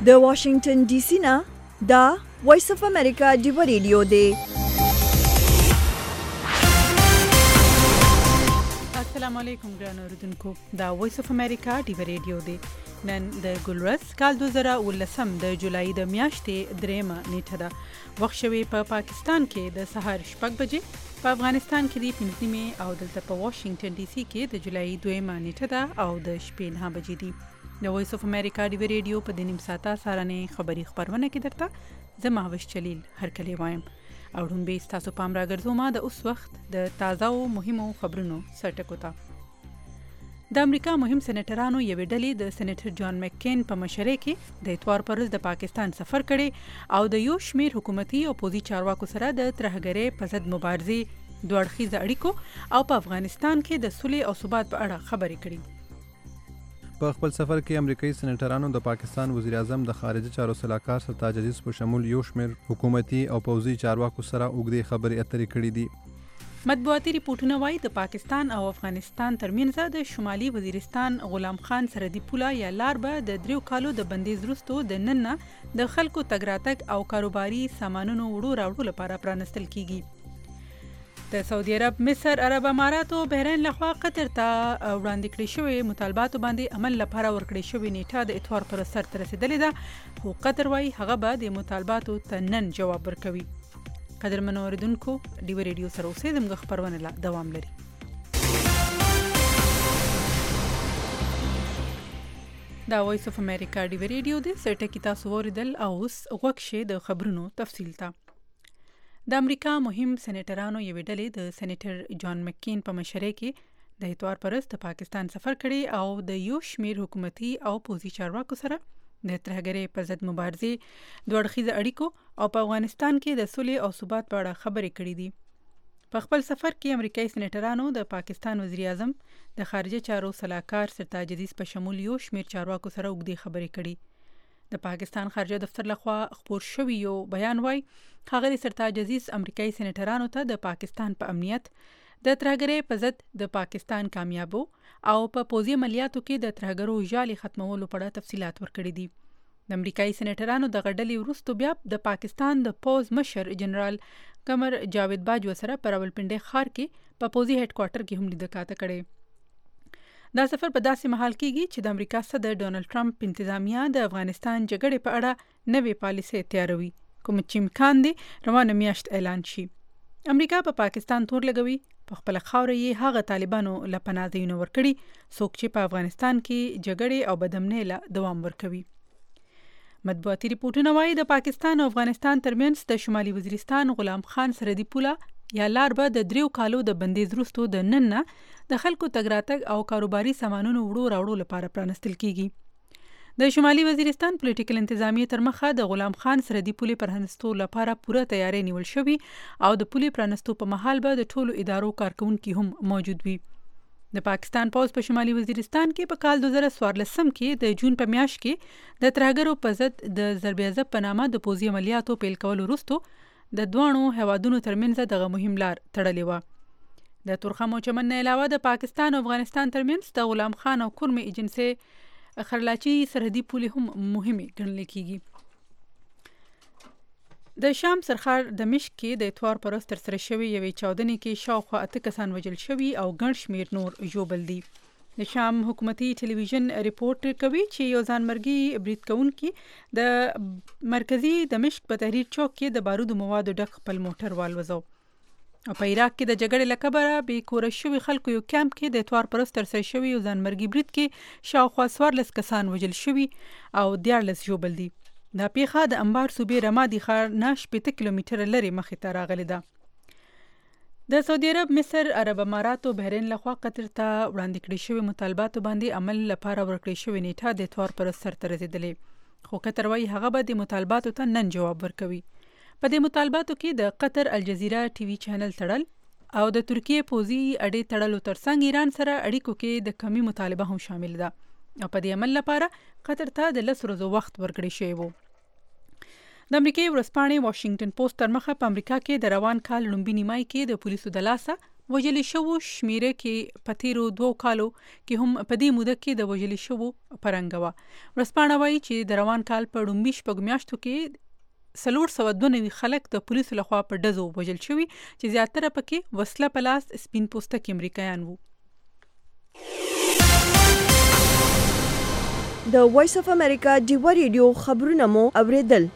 د واشنگټن ډي سي نه دا وایس اف امریکا ډیو ریډیو دی. السلام علیکم ګران اوردونکو، دا وایس اف امریکا ډیو ریډیو دی. نن د ګلورس کال 2019 د جولای د میاشتې 3 نیټه ده. وخت شوی په پاکستان کې د سهار 6 بجې، په افغانستان کې د 5 نیمه او دلته په واشنگټن ډي سي کې د جولای 2 نیټه ده او د شپې 9 بجې دي. د وایس اف امریکا ډیو ریډیو په د نیم ساعته سارنې خبري خبرونه کې درته زه مهوش جلیل هرکلی وایم. او ډومبه تاسو پام راګرځوم د اوس وخت د تازه او مهمو خبرونو سرټکو ته. د امریکا مهم سېنیټرانو یوې ډلې د سېنیټر جان مکین په مشرۍ کې د اتوار پر ورځ د پاکستان سفر کړي او د یو شمیر حکومتي او پوځي چارواکو سره د ترهګرۍ په ضد مبارزې، دوه اړخیزه اړیکو او په افغانستان کې د صلح او ثبات په اړه خبرې کړي. په خپل سفر کې امریکایي سېنیټرانو د پاکستان وزیر اعظم د خارجه چارو سلاکار سرتاج عزیز په شمول یو شمیر حکومتي او پوځي چارواکو سره اوږدې خبرې اترې کړې دي. مطبوعاتي ریپورټونه وایي د پاکستان او افغانستان ترمنځ د شمالي وزیرستان غلام خان سرحدي پوله یا لار به د 3 کالو د بندیز وروسته د نن نه د خلکو تګ راتګ او کاروباري سامانونو وړو راوړو لپاره پرانستل کیږي. د سعودي عرب، مصر، عرب امارات او بحرین لخوا قطر ته وړاندې کړې شوې مطالباتو باندې عمل لپاره ورکړې شوې نیټه د اتوار پر سر ته رسیدلې ده، خو قطر وايي هغه به د مطالباتو ته نن جواب ورکوي. قدرمنو اوریدونکو، ډیو ریډیو سره اوسئ، زموږ خبرونه لا دوام لري. دا وایس اف امریکا ډیو ریډیو دی، سرټکی تاسو اوریدل او اوس غوښه د خبرونو تفصیل ته. د امریکا مهم سېنیټرانو یوې ډلې د سېنیټر جان مکین په مشرۍ کې د اتوار پر ورځ د پاکستان سفر کړي او د یو شمیر حکومتي او پوځي چارواکو سره د ترهګرۍ پر ضد مبارزې، دوه اړخیزه اړیکو او په افغانستان کې د صلح او ثبات په اړه خبرې کړې دي. په خپل سفر کې امریکایي سېنیټرانو د پاکستان وزیر اعظم د خارجه چارو سلاکار سرتاج عزیز په شمول یو شمیر چارواکو سره اوږدې خبرې کړي. د پاکستان خارجه دفتر لخوا خپور شوی یو بیان وايي ښاغلي سرتاج عزیز امریکایي سېنیټرانو ته د پاکستان په امنیت، د ترهګرۍ په ضد د پاکستان کامیابو او په پوځي عملیاتو کې د ترهګرو جالي ختمولو په اړه تفصیلات ورکړي دي. د امریکایي سېنیټرانو د غډلې وروسته بیا د پاکستان د پوځ مشر جنرال قمر جاوید باجوه سره په راولپنډۍ ښار کې په پوځي هډ کوارټر کې هم لیدکاته کړې. دا سفر په داسې مهال کېږي چې د امریکا صدر ډونالډ ټرمپ انتظامیه د افغانستان جګړې په اړه نوې پالیسي تیاروي، کوم چې امکان دی روانه میاشت اعلان شي. امریکا په پاکستان تور لګوي، په خپل خاوره یې هغه طالبانو له پناه ځایونه ورکړي څوک چې په افغانستان کې جګړې او بدامنۍ له دوام ورکوي. مطبوعاتي ریپورټونه وایي د پاکستان او افغانستان ترمنځ د شمالي وزیرستان غلام خان سرحدي پوله یا لار به د 3 کالو د بندیز وروسته د نن نه د خلکو تګ راتګ او کاروباري سامانونو وړو راوړو لپاره پرانستل کیږي. د شمالي وزیرستان پولیټیکل انتظامیه تر مخه د غلام خان سرحدي پولې پرانستو لپاره پوره تیاری نیول شوی او د پولې پرانستو په مهال به د ټولو ادارو کارکونکي هم موجود وي. د پاکستان پوځ په شمالي وزیرستان کې په کال 2014 کې د جون په میاشت کې د ترهګرو په ضد د ضرب عضب په نامه د پوځي عملیاتو پیل کولو وروسته د دوانو هوادونو ترمنځ دغه مهم لار تړلې وه. د تورخم او چمن نه علاوه د پاکستان او افغانستان ترمنځ د غلام خان او کورمې ایجنسۍ خرلاچي سرحدي پولې هم مهمې ګڼل کېږي. د شام سرخار دمشق کې د اتوار پر ورځ ترسره شوې یوې چاودنې کې شاوخوا 8 کسان وژل شوي او ګڼ شمېر نور ژوبل دي. د شام حکومتي ټلویزیون ریپورټ کوي چې یو ځانمرګي برید کوونکي د مرکزي دمشق په تحریر چوک کې د بارودو موادو ډک خپل موټر والوزو. او په عراق کې د جګړې له کبله بې کوره شوي خلکو یو کیمپ کې د اتوار پر ورځ ترسره شوي یو ځانمرګي برید کې شاوخوا 14 کسان وژل شوي او 14 ژوبل دي. دا پیښه د انبار صوبې رمادي ښار نه 8 کیلومتره لرې مخې ته راغلې ده. د سعودي عرب، مصر، عرب امارات او بحرین لخوا قطر ته وړاندې کړې شوې مطالباتو باندې عمل لپاره ورکړې شوې نیټه د اتوار پر ورځ سر ته رسېدلې، خو قطر وايي هغه به د مطالباتو ته نن جواب ورکوي. په دې مطالباتو کې د قطر الجزیره ټي وي چینل تړل او د ترکیې پوځي اډې تړلو ترڅنګ ایران سره اړیکو کې د کمی مطالبه هم شامل ده او په دې عمل لپاره قطر ته د 10 ورځو وخت ورکړی شوی و. د امریکای ورځپاڼې واشنگټن پوسټ تر مخه په امریکا کې د روان کال لومبي نیمای کې د پولیسو د لاسه وژل شوو شمیره کې په تیرو 2 کالو کې هم په دې موده کې د وژل شوو پرنګ وه. ورځپاڼه وایي چې د روان کال په لومړي 6 میاشتو کې 492 خلک د پولیسو لخوا په ډزو وژل شوي چې زیاتره پکې وسله په لاس سپین پوستکي امریکایان وو. د وایس اف امریکا ډیوا ریډیو خبرونه مو اوریدل.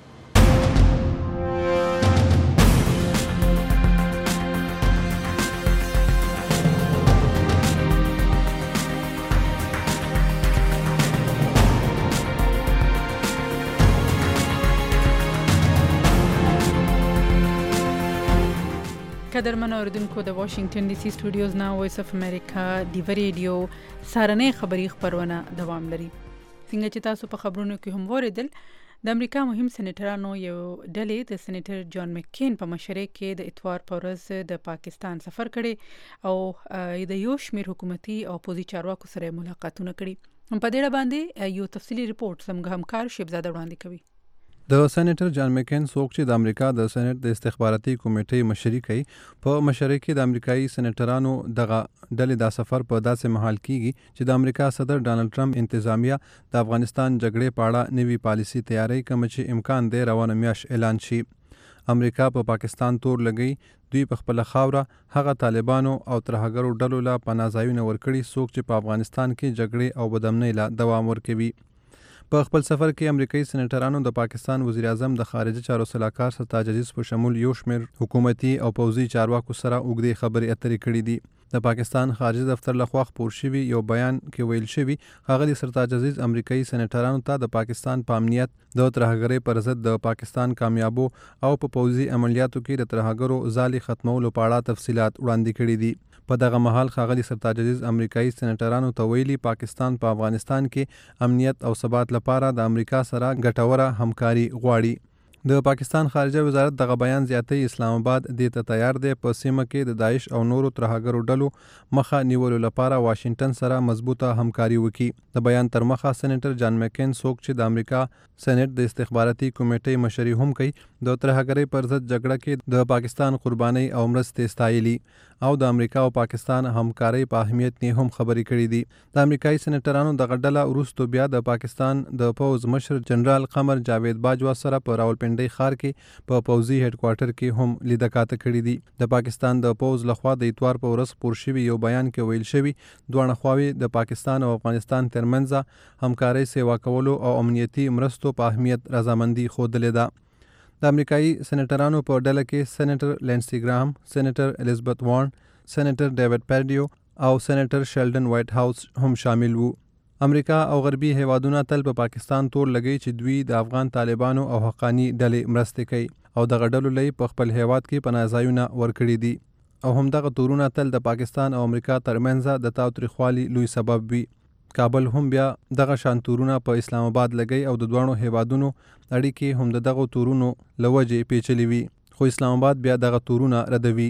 قدرمن اوریدونکو د واشنگټن ډي سي سټوډیوز نه وایس اف امریکا ډیوا ریډیو سارنې خبری خبرونه دوام لري. څنګه چې تاسو په خبرونو کې هم وریدل، د امریکا مهم سېنیټرانو یو ډلې د سېنیټر جان مکین په مشرۍ کې د اتوار په ورځ د پاکستان سفر کړي او د یو شمېر حکومتي او پوځي چارواکو سره ملاقاتونه کړي. په دې اړه باندې یو تفصیلی ریپورت زموږ همکار شیبزاده وړاندې کوي. د سېنیټر جان مکین څوک چې د امریکا د سېنیټ د استخباراتي کمیټې مشري کوي، په مشرۍ کې د امریکایي سېنیټرانو دغه ډلې دا سفر په داسې مهال کیږي چې د امریکا صدر ډانلډ ټرمپ انتظامیه د افغانستان جګړې په اړه نوي پالیسي تیاری کوم چې امکان دی روانه میاشت اعلان شي. امریکا په پاکستان تور لګي، دوی په خپل خاوره هغه طالبانو او ترهګرو ډلو له پناه ځایونه ورکړي څوک چې په افغانستان کې جګړې او بدامنۍ له دوام ورکوي. په خپل سفر کې امریکایي سېنیټرانو د پاکستان وزیر اعظم د خارجه چارو سلاکار سرتاج عزیز په شمول یو شمېر حکومتي او پوځي چارواکو سره اوږدې خبرې اترې کړې دي. د پاکستان خارجه دفتر لخوا خپور شوي یو بیان کې ویل شوي ښاغلي سرتاج عزیز امریکایي سېنیټرانو ته د پاکستان په امنیت، د ترهګرۍ پر ضد د پاکستان کامیابو او په پوځي عملیاتو کې د ترهګرو ځالې ختمولو په اړه تفصیلات وړاندې کړي دي. په دغه مهال ښاغلي سرتاج عزیز امریکایي سېنیټرانو ته ویلي پاکستان په افغانستان کې امنیت او ثبات لپاره د امریکا سره ګټوره همکاري غواړي. د پاکستان خارجه وزارت دغه بیان زیاتوي اسلام آباد دې ته تیار دی په سیمه کې د داعش او نورو ترهګرو ډلو مخه نیولو لپاره واشنگټن سره مضبوطه همکاري وکړي. د بیان تر مخه سېنیټر جان مکین څوک چې د امریکا سېنیټ د استخباراتي کمیټې مشري هم کوي، د ترهګرۍ پر ضد جګړه کې د پاکستان قربانۍ او مرستې ستایلي او د امریکا او پاکستان همکارۍ په اهمیت نه هم خبرې کړې دي. د امریکایي سېنیټرانو دغه ډله وروسته بیا د پاکستان د پوځ مشر جنرال قمر جاوید باجوا سره په راولپنډۍ ښار کې په پوځي هډ کوارټر کې هم لیدکاته کړې دي. د پاکستان د پوځ لخوا د اتوار په ورځ خپور شوي یو بیان کې ویل شوي دواړه خواوې د پاکستان او افغانستان ترمنځ همکارۍ سیوا کولو او امنیتي مرستو په اهمیت رضامندي ښودلې ده. د امریکایي سېنیټرانو په ډله کې سېنیټر لینسي ګرام، سېنیټر الیزابت وارن، سېنیټر ډیوډ پیرډیو او سېنیټر شیلډن وایټ هاوس هم شامل وو. امریکا او غربي هیوادونه تل په پاکستان تور لګي چې دوی د افغان طالبانو او حقانی ډلې مرستې کوي او دغه ډلو لې په خپل هیواد کې پناه ځایونه ورکړي دي او همدغه تورونه تل د پاکستان او امریکا ترمنځ د تاوتریخوالي لوی سبب وي. کابل هم بیا دغه شان تورونه په اسلام آباد لګي او د دوانو هیوادونو اړیکې هم دغه تورونو لوجې پیچلې وي، خو اسلام آباد بیا دغه تورونه ردوي.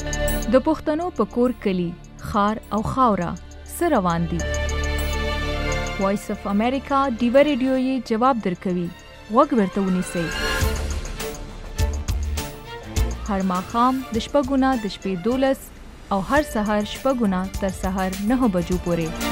د پښتنو په کور کلی خار او خاوره سره روان دي. وایس اف امریکا ډیوا ریډیو یې جواب درکوي. غوږ ورته ونیسئ. هر ماښام د 6 نه د شپې 12 او هر سهار 6 نه تر سهار 9 بجو پورې.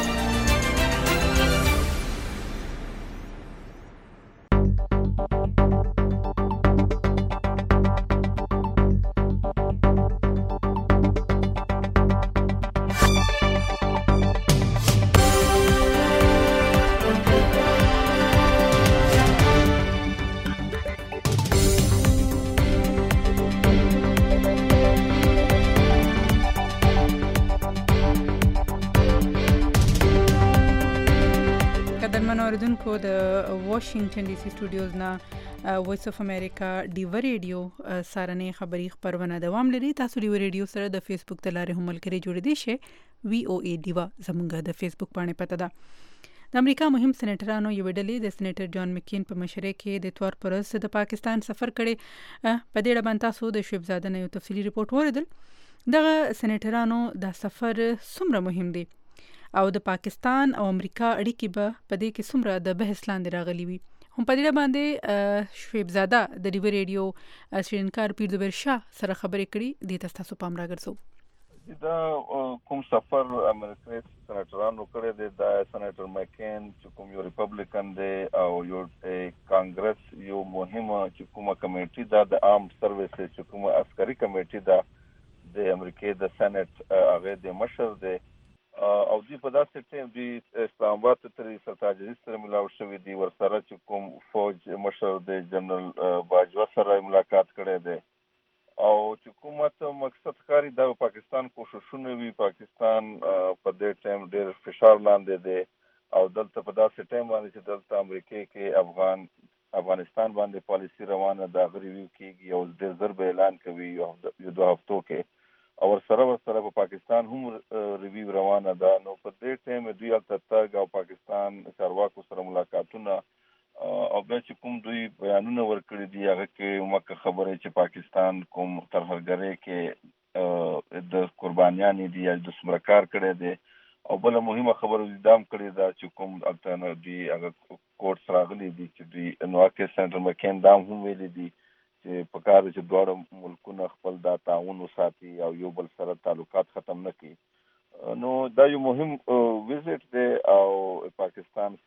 اوریدونکو د واشنگټن ډي سي سټوډیوز نه وایس اف امریکا ډیوا ریډیو سارنې خبری خبرونه دوام لري. تاسو ډیوا ریډیو سره د فیسبوک ته لارې هم ملګری جوړ دي شي VOA ډیوا زموږ د فیسبوک باندې پته ده. د امریکا مهم سېنیټرانو یو ډلې د سېنیټر جان مکین په مشرۍ کې د اتوار پر ورځ د پاکستان سفر کړي. په دې اړه باندې تاسو د شیبزاده نه یو تفصیلی ریپورت وریدل. دغه سېنیټرانو دا سفر څومره مهم دی او د پاکستان او امریکا اړیکې به په دې کې څومره د بحث لاندې راغلي وي، هم په دې باندې شیبزاده د ډیوا ریډیو شینکار پیرزبیر شاه سره خبرې کړي. دې تاسو پام راګرځو. دا کوم سفر امریکایي سنټرانو کړی دی دا سنټر مکین چې کوم یو ریپبلیکن دی او یو کانګرس یو مهمه چې کومه کمیټي دا د عام سرویس چې کومه عسکري کمیټي دا د امریکای د سېنات هغه د مشر دی او دی په داسې ټیم دی اسلام آباد ته سرتاجري سره ملاو شوی دی ورسره چې کوم فوج مشر دی جنرال باجوا سره ملاقات کړی دی او چې کومه مقصد کاری دا پاکستان کوششونه وی پاکستان په دې ټیم ډېر فشار لاندې دی او دلته په داسې ټیم باندې چې دلته امریکای کې افغانستان باندې پالیسی روانه دا ریویو کیږي او ډېر ضرب اعلان کوي یو 2 هفتو کې او سره په پاکستان هم ریویو روانه ده نو په دې ټیم دوی البته او پاکستان چارواکو سره ملاقاتونه او بیا چې کوم دوی بیانونه ورکړي دي هغه کې مکه خبره چې پاکستان کوم ترهګرۍ کې د قربانیانې دي یا د سمرکار کړي دي او بل مهمه خبره دام کړي دا چې کوم البته دی هغه کوټ راغلي دي چې دوی نو کې سنټر مکین دام هم ویلي دي چې په کار چې دواړه ملکونه خپل دا تعاون وساتي او یو بل سره تعلقات ختم نه کړي نو دا یو مهم ویزټ دی او پاکستان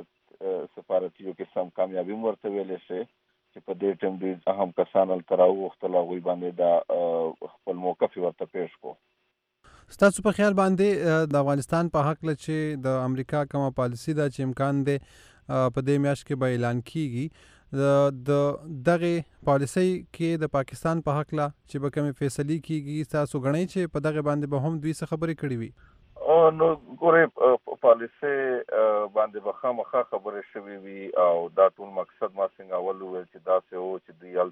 سفارتیو کې سم کامیابی ورته ویلې شي چې په دې ټیم د اهم کسانو تراو وختلا غوي باندې دا خپل موقف ورته پیښ کو. ستاسو په خیال باندې د افغانستان په حق له چې د امریکا کومه پالیسی دا چې امکان دی په دې میاشت کې به اعلان کیږي د دغه پالیسی کې د پاکستان په حق لا چې به کومې فیصله کیږي تاسو غنئ چې په دغه باندې به هم دوی څه خبرې کړې وي نو ګوره پالیسی باندې به خامخا خبرې شوي وي او دا ټول مقصد ما څنګه اول ویل چې دا څه و چې دوی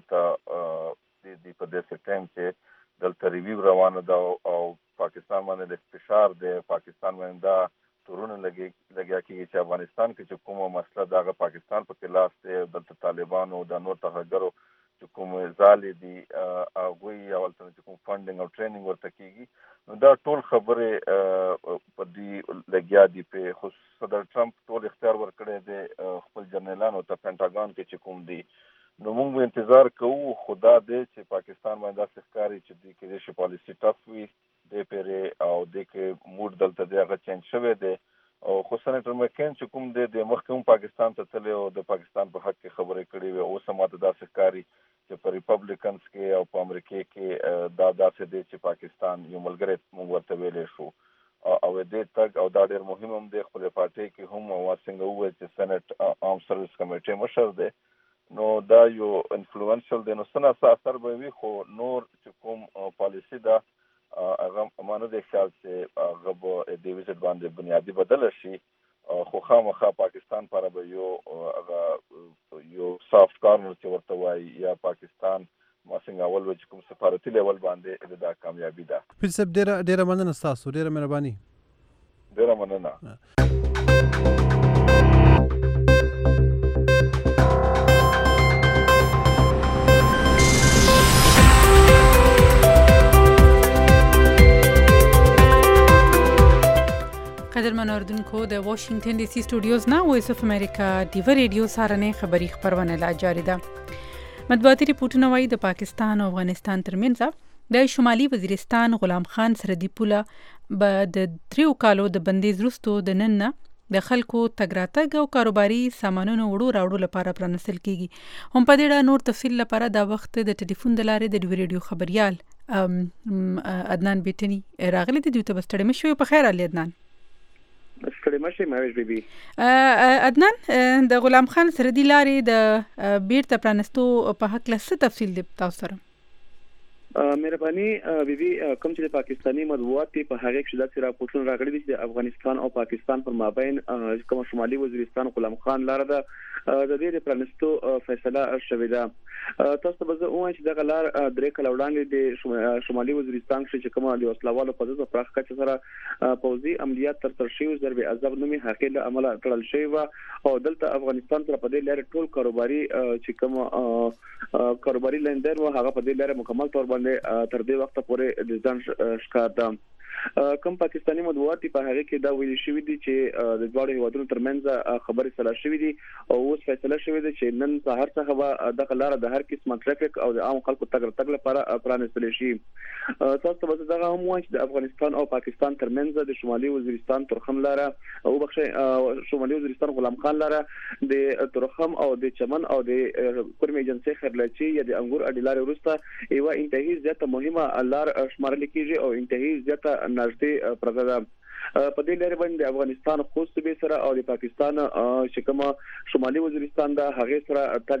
هلته د په دې ټیم کې دلته ریویو روانه ده او پاکستان باندې فشار دی پاکستان باندې دا تورونه لګیا کېږي چې افغانستان کې چې کومه مسله دغه پاکستان په کې لاس دی دلته طالبانو د نور ترهګرو چې کوم ځالې دي هغوی اولته چې کوم فنډینګ او ټریننګ ورته کېږي نو دا ټول خبرې په دې لګیا دي په خو صدر ټرمپ ټول اختیار ورکړی دی خپل جنرالانو ته پینټاګان کې چې کوم دي نو موږ انتظار کوو خدا دې چې پاکستان باندې داسې ښکاري چې دې کې د پالیسي ټف وي دې پرې او دې کې موډ دلته دی هغه چینج شوی دی او خو سېنټر مکین چې کوم دی د مخکې پاکستان ته تللی او د پاکستان په حق کې خبرې کړې وي اوس هم ماته داسې ښکاري چې په ریپبلیکنز کې او په امریکای کې دا داسې دی چې پاکستان یو ملګری موږ ورته ویلی شو او دې تک او دا ډېر مهم هم دی خپل پارټۍ کې هم او څنګه وویل چې سېنات عام سرویس کمیټې مشر دی نو دا یو انفلوئنشل دی نو څه اثر به وي خو نور چې کوم پالیسی ده هغه مانه د خیال چې هغه به د ویزټ باندې بنیادی بدل شي خو خامخا پاکستان پر به یو سافت کارنر چې ورته وایي یا پاکستان ما څنګه اول چې کوم سفارتي لیول باندې دا کامیابی ده. پیر صاحب ډیره مننه تاسو ډیره مهرباني. ډیره مننه. قدرمن اوردونکو د واشنگټن ډي سي سټوډیوز نه وایس اف امریکا ډیو ریډیو سارنې خبری خبرونه لا جاری ده. مطبوعاتي ریپورتونه وايي د پاکستان او افغانستان ترمنځ د شمالي وزیرستان غلام خان سردي پوله به د 3 کالو د بندیز وروسته د نن د خلکو تګ راتګ او کاروباري سامانونو وړو راوړو لپاره پرانستل کیږي. هم په دې اړه نور تفصیل لپاره دا وخت د ټلیفون د لارې د ډیو ریډیو خبريال عدنان بیتنی راغلی دی. دوی ته بستړی مشوي. په خیر علي عدنان. ستړي مشه ماویش بیبي. عدنان د غلام خان سردي لارې د بیرته پرانستو په حق له څه تفصیل دی تاسو سره؟ مهرباني بیبي کوم چې د پاکستاني مطبوعات په هغه کې د راپورټونو راغلي دي چې د افغانستان او پاکستان پر مابین کوم شمالي وزیرستان غلام خان لار ده د دې د پرانستو فیصله شوې ده. تاسو به زه وایم چې د لار درې کال وړاندې د شمالي وزیرستان چې کومه د وسلوالو په ځای پراخ کچ سره پوځي عملیات تر شوی ضرب عذاب نومي حقیقت عمل کړل شوی و او دلته افغانستان سره په دې لار ټول کاروباري چې کوم کاروباري لیندر و هغه په دې لار مکمل تور باندې تر دې وخت پورې د ځان ښکار ده. کوم پاکستاني مطبوعات په هغه کې دا ویل شوی دي چې د دواړو هیوادونو ترمنځ خبرې سره شوې دي او اوس فیصله شوې ده چې نن سهار څخه به د لاره د هر قسم ټریفیک او د عام خلکو تګ لپاره پرانستل شي. تاسو به دا هم وایي چې د افغانستان او پاکستان ترمنځ د شمالي وزیرستان ترخم لاره او بخښه شمالي وزیرستان غلام خان لاره د ترخم او د چمن او د کورم ایجنسی خرلچي یا د انګور اډیلار ورسته یو انتهایی زیاته مهمه لار شمارل کیږي او انتهایی زیاته نږدې پرځه ده. په دې لارې باندې د افغانستان خو صوبې سره او د پاکستان چې کومه شمالي وزیرستان د هغه سره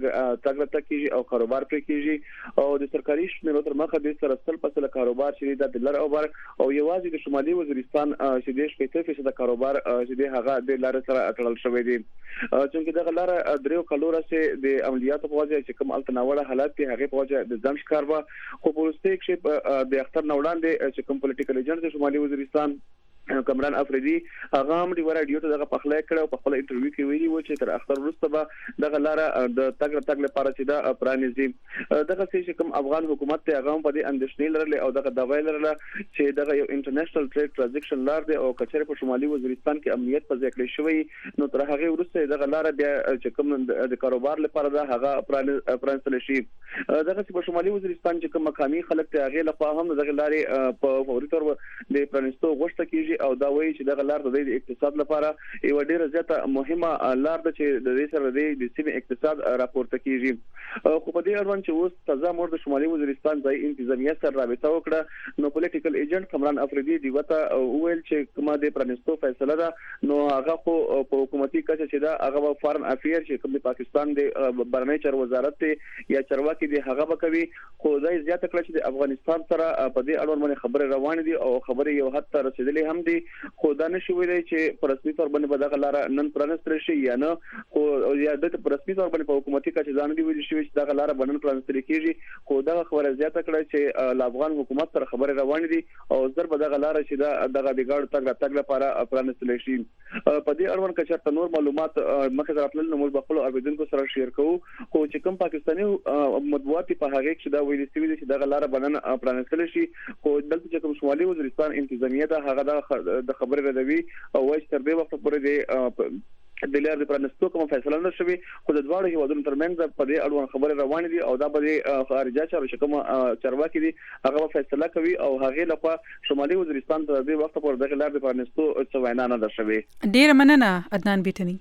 تګ کیږي او کاروبار پرې کیږي او د سرکاري شمیرو تر مخه د سره سل پسله کاروبار چې د لار او بر او یوازې د شمالي وزیرستان چې د 50% د کاروبار چې د هغه د لار سره اټکل شوی دی چې د لار دریو کلوره سه د عملیاتو په وجه چې کوم التناوله حالات په هغه په وجه د ځم ښکار و خو پولیسته کې د اختر نوړان د چې کوم پولیټیکل ایجنټ د شمالي وزیرستان کمران افریدي هغه هم دی ورا ډیوټ دغه پخلای کړو په خپل انټرویو کې ویلي و چې تر اختر وروسته به دغه لاره د تګ لپاره چې دا پرانیزي دغه چې کوم افغان حکومت ته هغه په دې اندېښنې لرله او دغه داوای لرله چې دغه یو انټرنیشنل ټریډ ټرانزیکشن لار دی او کچره په شمالي وزیرستان کې امنیت په ځای کړی شوی نو تر هغه وروسته دغه لاره بیا چې کوم د کاروبار لپاره دا هغه پرانستل شي. دغه په شمالي وزیرستان چې کوم مقامي خلک ته هغه لخوا هم دغه لارې په فوري تور د پرانستو غوښته کیږي او دا وایي چې دغه لار د اقتصاد لپاره یو ډیره زیاته مهمه لار ده چې د دې سره د سیمې اقتصاد راپورته کیږي خو په دې اړوند چې اوس تازه مور د شمالي وزیرستان ځای انتظامیه سره رابطه وکړه نو پولیټیکل ایجنټ کمران افریدي دی وته ویل چې کومه د پرانستو فیصله ده نو هغه خو په حکومتي کچه چې دا هغه فارن افیر چې کوم د پاکستان د بهرنی چارو وزارت یا چارواکي دی هغه وکوي خو ځای زیاته کړ چې د افغانستان سره په دې اړوند باندې خبره روانه دي او خبره یو حد ته رسیدلې هم دي خو دا نشي ویلای چې په رسمي تور باندې بدغه لاره نن پرانستل شي یا نه خو یا د په رسمي تور باندې په حکومتي کچه ځان دی ویل شي چې دغه لاره باندې پرانستل کیږي خو دا خبره زیاته کړه چې د افغان حکومت سره خبره روانه دي او زر بدغه لاره چې دغه د ګاډ تګ لپاره پرانستل شي. په دې اړوند کې چې نور معلومات مخه راتلل نو موږ خپل اوریدونکو سره شیر کوو خو چې کوم پاکستاني مطبوعات په هغه کې دا ویل شوی چې دغه لاره باندې پرانستل شي خو دلته چې کوم شمالي وزیرستان انتظامیه ده هغه د خبرې ردوي او وایي تر دې وخت پورې د لار د پرانستو کوم فیصله نه شوی خو د دواړو هیوادونو ترمنځ په دې اړوند خبرې روانې دي او دا به خارجه چارو کوم چارواکي دي هغه فیصله کوي او هغه لپاره شمالي وزیرستان تر دې وخت پورې د لار د پرانستو څه وینا نه ده شوی. ډیر مننه عدنان بیتنی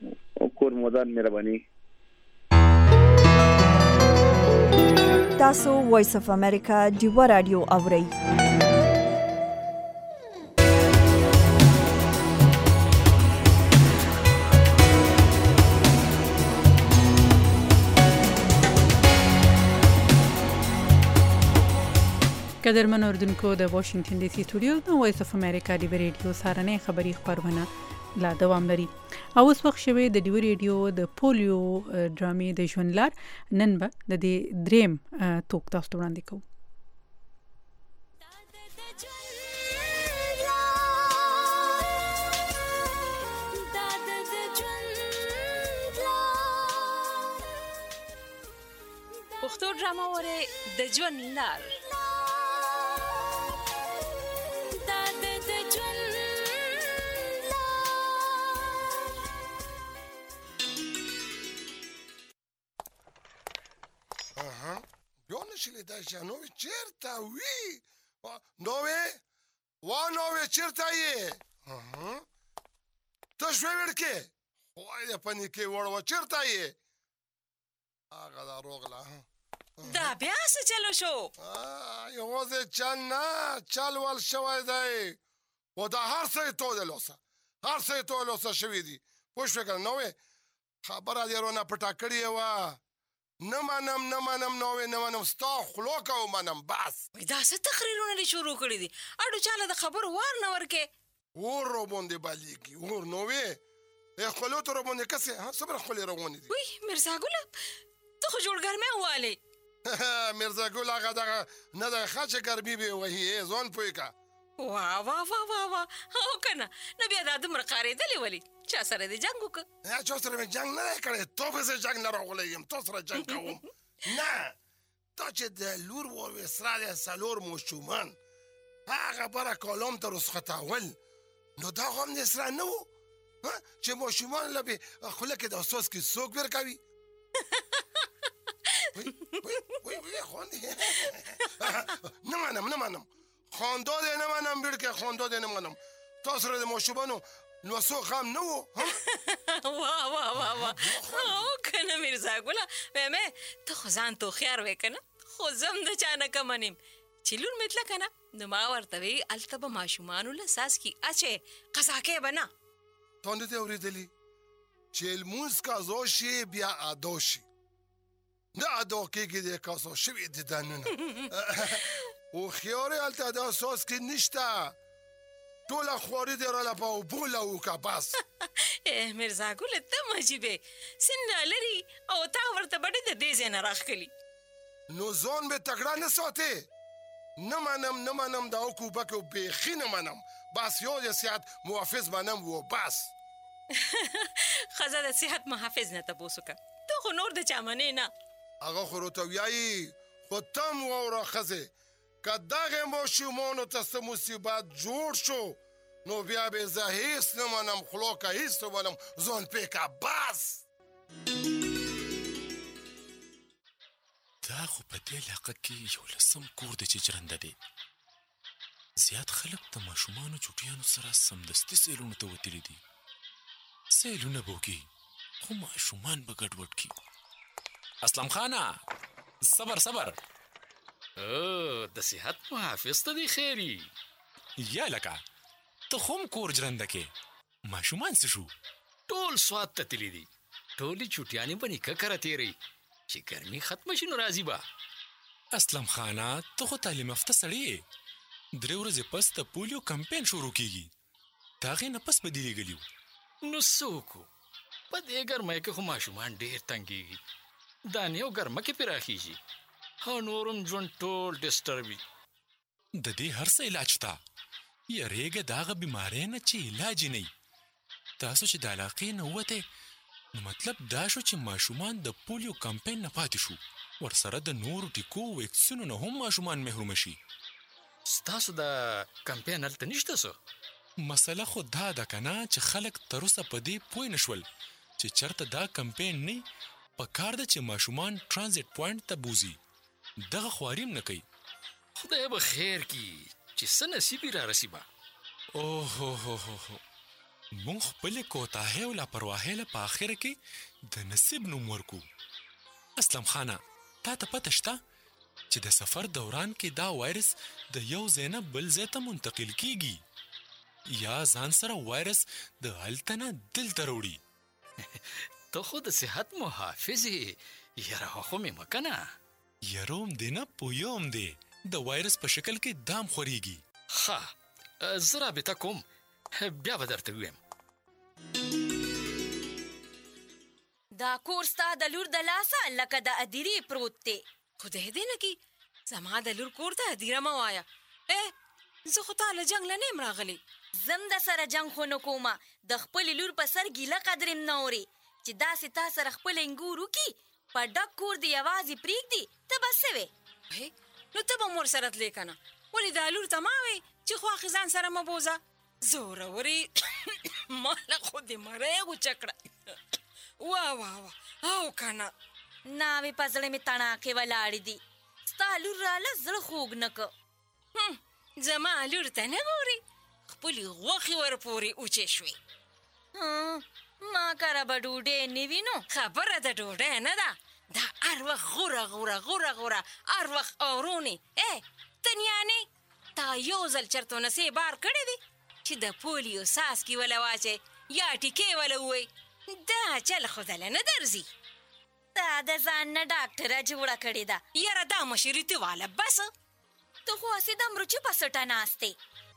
او کور مودان مهرباني. تاسو وایس اف امریکا دیوا رادیو اورئ. قدرمن اوردونکو د واشنگټن ډي سي سټوډیو د وایس اف امریکا دی ریډیو سارنه خبری خبرونه لا دوام لري او اوس وخت شوه د دی ریډیو د پولیو ډرامې د ژوندلار نن به د دې دریم توک تاسو وړاندې کوو. پښتو ډرامه وره د ژوندلار شلی دا جنوی چرتا وی نوی چرتا یه تشوی ورکه خواه دا پنی که وڑوا چرتا یه آقا دا روغلا دا بیاس چلو شو یوازه چند نا چل وال شوی دای و دا هر سای تو دلوسا شوی دی پوش فکر نوی خبر آدی رو نا پتا کریه و نمانم نوې ستا خلوکه ومنم بس دا څه تقریرونه دې شروع کړي دي اډو چاله د خبر وار نه ورکې اور رو باندې بالیږي اور نوې خلوت رو باندې کسې صبر خلې روانې دي وی مرزا ګل ته خو جوړ ګرمه واله مرزا ګل هغه دغه نه د خاصه ګرمي به وهي ځون پويکا وا او کنه نبي دا دمر قاریدلې ولی چا سره دې جنگ وکړه یا چا سره جنگ نه کړې تو به زه جنگ نه راغلم تو سره جنگ کوم نه تا چې د لور و وسراله سالور مشومان هغه بره کالام ته رسختاول نو دا خو هم د اسره نه و چې ماشومان له به خوله کې د اساس کې څوک ورکوي وی خواندې نه منم خاندا دی نه منم بیړکې خاندا دی نه منم تا سره د ماشومانو نو څوک هم نه و واه او کنه میرزا ګله مې ته خو ځان تو خيار وکنه خو زم د چا نه کمنیم چې لور متله کنه نو ما ورته وی الته به ماشومانو له ساس کی اچه قضا کې بنا تونده ته اوریدلی چې الموس قضا شي بیا ادا شي نه ادا کېږي د قضا شوي د دنونه او خيار الته د اساس کې نشته ټوله خواري دی را لپا او بوله وکه بس میرزا ګله ته مجيبه سن لري او تا ورته بډې د دې ځای نه راخلي نو ځون به تکړه نه ساتي نه منم دا کوبه کې بیخي نه منم بس یو د صحت محافظ منم و بس خزه د صحت محافظ نه تاسو کا ته خو نور د چا منې نه هغه خو ورته وایي خو تم وره خزه که دغه ماشومانو ته څه مصیبت جوړ شو نو بیا به زه هیڅ نه منم خلو که هیڅ نه منم ځان پېکه بس دا خو په دې علاقه کې یو لسم کور دی چې جرنده دی زیات خلک د ماشومانو چوټیانو سره سمدستي سیلونو ته وتلي دي سیلونه به وکړي خو ماشومان به ګډوډ کړي اسلم خانه صبر د صحت محافظ ته دی خیری یا لکه ته خو هم کور جرنده کې ماشومان څه شو ټول سواد ته تللی دي ټولې چوټیانې به نیکه کره تیری چې ګرمي ختمه شي نو راځي به اسلم خانه ته خو تعلیم یافته سړی 3 ورځې پس د پولیو کمپین شروع کیږي د هغې نه پس به دې لېږلي نو څه وکړو په دې ګرمۍ کې خو ماشومان ډېر تنګېږي دانې او ګرمه کې پراخېږي او نور هم ژوند ټول ډسټرب وي د دې هر څه علاج شته یریږه د هغه بیمارۍ نه چې علاج یې نه وي تاسو چې د علاقې نه ووتئ نو مطلب دا شو چې ماشومان د پولیو کمپین نه پاتې شو ورسره د نورو ټیکو ویکسینو نه هم ماشومان محروم شي ستاسو د کمپین هلته نشته څه مسله خو دا ده که نه چې خلک تر اوسه په دې پوه نه شول چې چېرته دا کمپین نه پکار ده چې ماشومان ټرانزیټ پوینټ ته بوځي دغه خواري هم نه کوي خدای به خیر کړي چې څه نصیب یې رارسي به اوهو مونږ خپلې کوتاهۍ او لاپرواهۍ له په اخره کې د نصیب نوم ورکو اسلم خانه تا ته پته شته چې د سفر دوران کې دا وایرس د یو ځای نه بل ځای ته منتقل کیږي یا ځان سره وایرس د هلته نه دلته راوړي ته خو د صحت محافظ یې یاره خو مې مه کنه یروم دی نه پویم دی د وایرس په شکل کې دام خورېږي ښه زه رابطه کوم بیا به درته ویم دا کور ستا د لور د لاسه لکه د ادیرې پروت دی خدای دې نه کي زما د لور کور ته هدیره مه وایه زه خو تا له جنګ نه نیم راغلی زم د سره جنګ خو نه کومه د خپلې لور په سر ګیله قدرم نه اورې چې داسې تا سره خپل انګور وکړي په ډک کور دې یوازې پرېږدي ته به څه وې نو ته به مور سره تلې که نه ولې دا لور ته ما وې چې خواښې ځان سره مه بوځه زورورې ما له خو دې مرۍ غوچه کړه واه او که نه ناوې په زړه مې تڼاکې ولاړې دي ستا لور راله زړه خوږ نه که زما لور ته نه ګورې خپلې غوښې ورپورې اوچې شوې ما کره به ډوډۍ نه وي نو خبره د ډوډۍ نه ده دا هر وخت غوره هر وخت اورونې تنیانې تا یو ځل چرته نسې بار کړی دی چې د پولیو څاڅکي وله واچې یا ټیکې وله ووی دا چل خو دله نه درځي دا د ځان نه ډاکټره جوړه کړې ده یاره دا مشرتي واله بس ته خو هسې د مرچو په سټه ناستې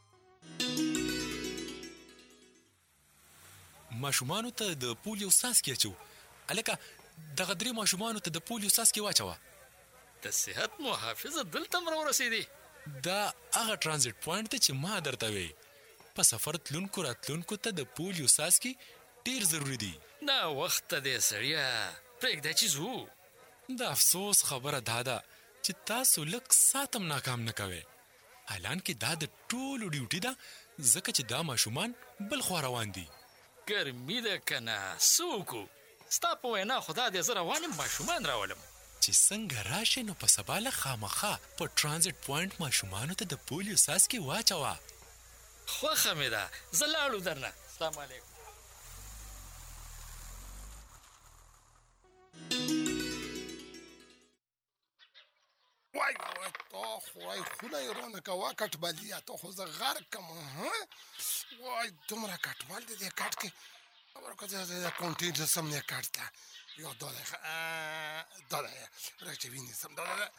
ماشومانو ته د پولیو څاڅکي اچو هلکه دغه 3 ماشومانو ته د پولیو څاڅکي واچوه د صحت محافظه دلته م راورسېدې دا هغه ټرانزیټ پوینټ دی چې ما درته وی په سفر تلونکو راتلونکو ته د پولیو څاڅکي ډېر ضروري دي نه وخته دی سړیه پرېږده چې ځو د افسوس خبره دا ده چې تاسو لږ ساعت هم ناکام نه کوئ اعلان کې دا د ټولو ډیوټي ده ځکه چې دا ماشومان بل خوا روان دي. ګرمي ده کنه سوکو ستا په وینا خدا دې زه روانم ماشومان راولم چې څنګه راشي نو په سبا له خامخا په ټرانزیټ پوینټ ماشومانو ته د پولیو څاڅکي واچوه. خوښه مې ده زه لاړو درنه. السلام علیکم. وای وای تو خوای خونه یې رانه کوه کټبالیا ته خو زه غرق کړم. وای دومره کټبال دی دې کټ کې خبره که د کونټین سم نه کټ ته یا داده راچوینی سم داده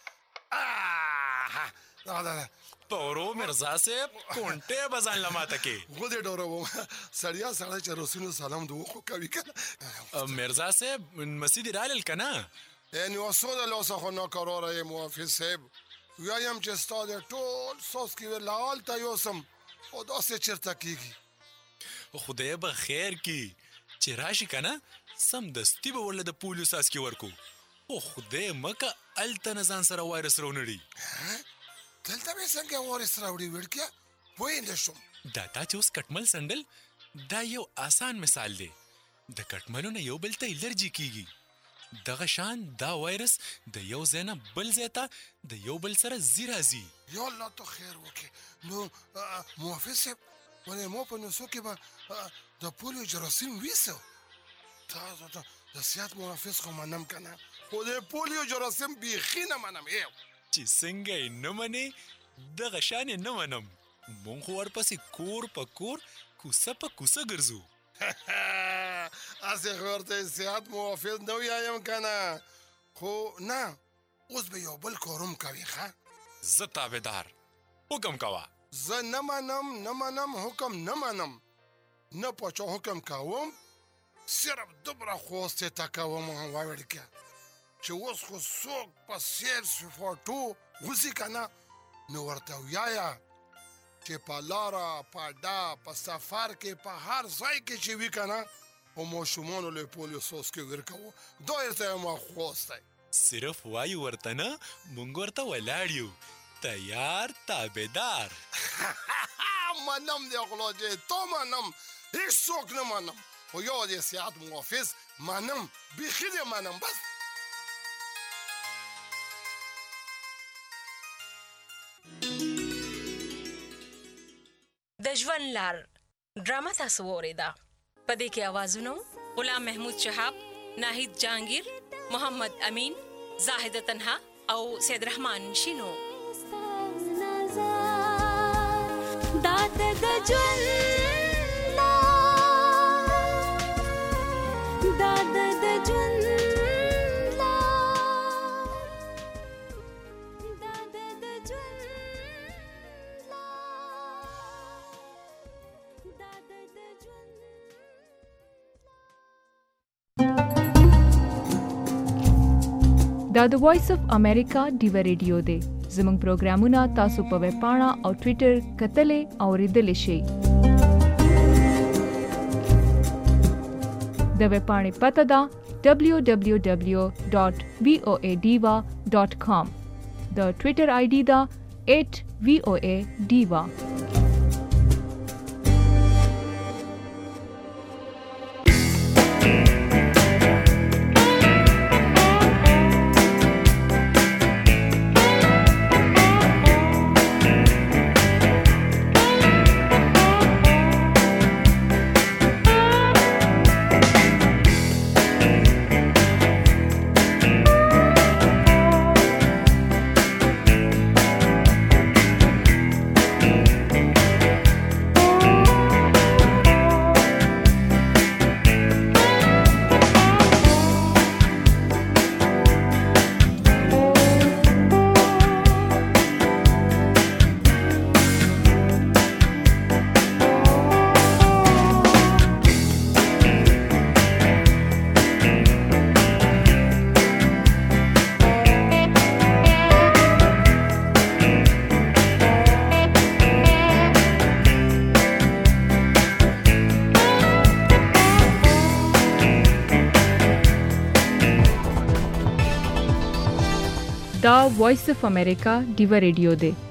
پورو مرزا صاحب کونټه بزان لماته کې خو دې ډوره وم سړیا سړی چې رسول سلام دوه خو کوي کنه. مرزا صاحب مسجد رالل کنه یعنی وسوده لاسه خو ناکراره محافظ صاحب ویایم چې ستا د ټول سوس کې لال ته یوسم او داسې چرته کېږي. خدای به خیر کی چې راشي کنه سم دستی به ورله د پولیو څاڅکي ورکو. او خدای مکه الته نه ځان سره وایرس راونړي. دلته به څنګه وایرس راوړي وړکیا پوه نه شم. دا تا چې اوس کټمل سندل دا یو آسان مثال دی. د کټملو نه یو بل ته الرجي کیږي. دغه شان دا وایرس د یو ځای نه بل ځای ته د یو بل سره ځي راځي. یا الله ته خیر وکړي. نو محافظ صاحب ولې مو په نسو کې به د پولیو جراثیم ویسو تاسو ته د سیاحت محافظ خو منم کنه خو د پولیو جراثیم بیخي نه منم. چې څنګه یې نه منې دغه شان یې نه منم. مونږ خو ورپسې کور په کور کوڅه په کوڅه ګرځو. اسې خو ورته سیاحت محافظ نه ویایم کنه خو نه اوس به یو بل کارم کوي. ښه زه تابعدار حکم کوه. زه نه منم حکم نه منم نه پچا حکم کوم صرف دومره خوستې ته کوم واوړکیا چې اوس خو څوک په سیر صفاتو وځي کنه نو ورته ویایا چې په لاره په ډا په سفر کې په هر ځای کې چې وي کنه او ماشومانو له پولیو څاڅکي ورکوو. دا یې ته ما خوستی صرف وایو ورته نه مونږ ورته ولاړ یو تیار تابعدار. منم دی غلاجې تو منم هیڅوک نه منم خو یو د سیاحت محافظ منم بیخي دی منم. بس د ژوند لار ډرامه تاسو واوریده. په دې کې اوازونه غلام محمود شهاب، ناهید جهانگیر، محمد امین، زاهده تنها او سید رحمان شینو. داد د ژوند دا د وایس اف امریکا ډیو ریډیو دی. زموږ پروګرامونه تاسو په ویب پاڼه او ټوئیټر کتلې او ریډلې شئ. د ویب پاڼې پته ده www.voadiva.com. د ټوئیټر آی ډي ده @voadiva. دا وایس اف امریکا ډیو ریډیو دی.